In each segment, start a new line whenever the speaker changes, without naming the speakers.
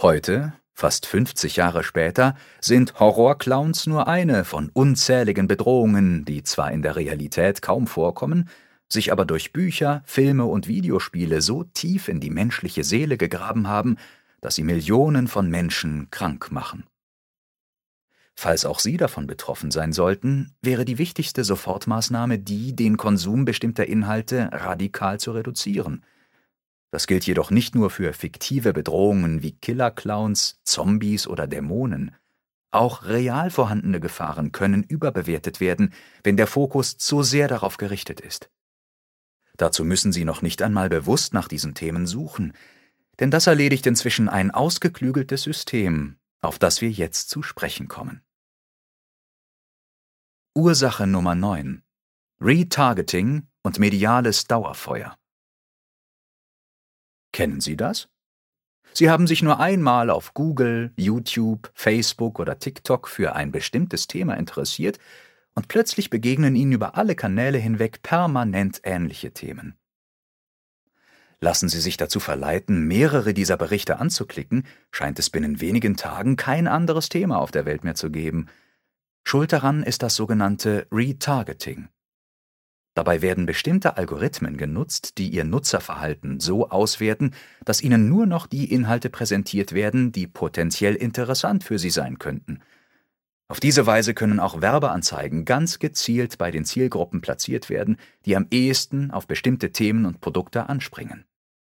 Heute, fast 50 Jahre später, sind Horrorclowns nur eine von unzähligen Bedrohungen, die zwar in der Realität kaum vorkommen, sich aber durch Bücher, Filme und Videospiele so tief in die menschliche Seele gegraben haben, dass sie Millionen von Menschen krank machen. Falls auch Sie davon betroffen sein sollten, wäre die wichtigste Sofortmaßnahme die, den Konsum bestimmter Inhalte radikal zu reduzieren. Das gilt jedoch nicht nur für fiktive Bedrohungen wie Killer-Clowns, Zombies oder Dämonen. Auch real vorhandene Gefahren können überbewertet werden, wenn der Fokus zu sehr darauf gerichtet ist. Dazu müssen Sie noch nicht einmal bewusst nach diesen Themen suchen, denn das erledigt inzwischen ein ausgeklügeltes System, auf das wir jetzt zu sprechen kommen. Ursache Nummer 9: Retargeting und mediales Dauerfeuer. Kennen Sie das? Sie haben sich nur einmal auf Google, YouTube, Facebook oder TikTok für ein bestimmtes Thema interessiert und plötzlich begegnen Ihnen über alle Kanäle hinweg permanent ähnliche Themen. Lassen Sie sich dazu verleiten, mehrere dieser Berichte anzuklicken, scheint es binnen wenigen Tagen kein anderes Thema auf der Welt mehr zu geben. Schuld daran ist das sogenannte Retargeting. Dabei werden bestimmte Algorithmen genutzt, die Ihr Nutzerverhalten so auswerten, dass Ihnen nur noch die Inhalte präsentiert werden, die potenziell interessant für Sie sein könnten. Auf diese Weise können auch Werbeanzeigen ganz gezielt bei den Zielgruppen platziert werden, die am ehesten auf bestimmte Themen und Produkte anspringen.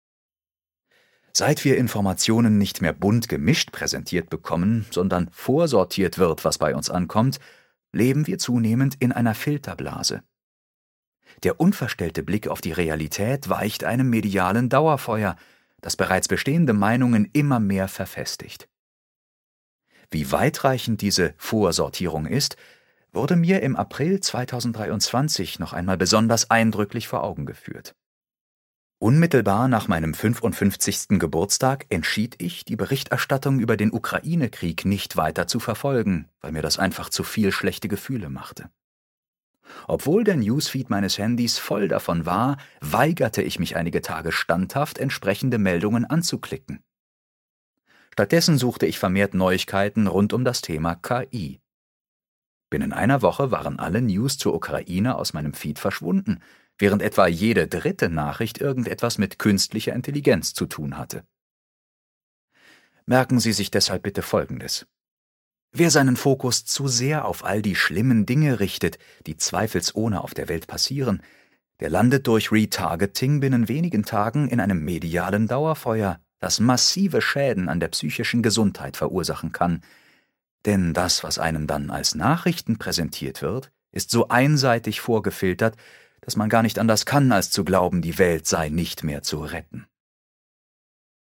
Seit wir Informationen nicht mehr bunt gemischt präsentiert bekommen, sondern vorsortiert wird, was bei uns ankommt, leben wir zunehmend in einer Filterblase. Der unverstellte Blick auf die Realität weicht einem medialen Dauerfeuer, das bereits bestehende Meinungen immer mehr verfestigt. Wie weitreichend diese Vorsortierung ist, wurde mir im April 2023 noch einmal besonders eindrücklich vor Augen geführt. Unmittelbar nach meinem 55. Geburtstag entschied ich, die Berichterstattung über den Ukraine-Krieg nicht weiter zu verfolgen, weil mir das einfach zu viel schlechte Gefühle machte. Obwohl der Newsfeed meines Handys voll davon war, weigerte ich mich einige Tage standhaft, entsprechende Meldungen anzuklicken. Stattdessen suchte ich vermehrt Neuigkeiten rund um das Thema KI. Binnen einer Woche waren alle News zur Ukraine aus meinem Feed verschwunden, während etwa jede dritte Nachricht irgendetwas mit künstlicher Intelligenz zu tun hatte. Merken Sie sich deshalb bitte Folgendes: Wer seinen Fokus zu sehr auf all die schlimmen Dinge richtet, die zweifelsohne auf der Welt passieren, der landet durch Retargeting binnen wenigen Tagen in einem medialen Dauerfeuer, das massive Schäden an der psychischen Gesundheit verursachen kann. Denn das, was einem dann als Nachrichten präsentiert wird, ist so einseitig vorgefiltert, dass man gar nicht anders kann, als zu glauben, die Welt sei nicht mehr zu retten.